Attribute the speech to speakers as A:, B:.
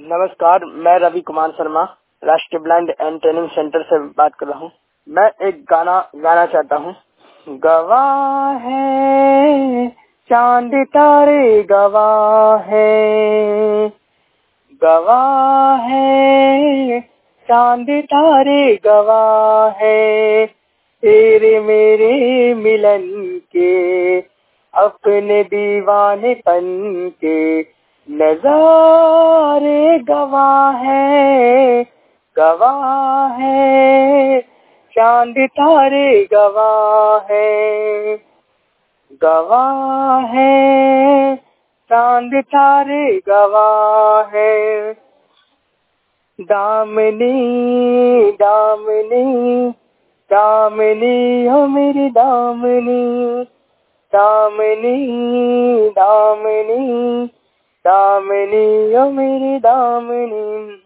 A: नमस्कार, मैं रवि कुमार शर्मा राष्ट्रीय ब्लाइंड एंड ट्रेनिंग सेंटर से बात कर रहा हूँ। मैं एक गाना गाना चाहता हूँ। गवाह है चांद तारे, गवाह है, गवाह है चांद तारे, गवाह है तेरे मेरे मिलन के, अपने दीवानेपन के नजारे, गवाह है चांद तारे, गवाह है, गवाह है चांद तारे, गवाह है। दामनी दामनी दामनी हो मेरी दामनी, दामनी दामनी दामनी ओ मेरी दामनी।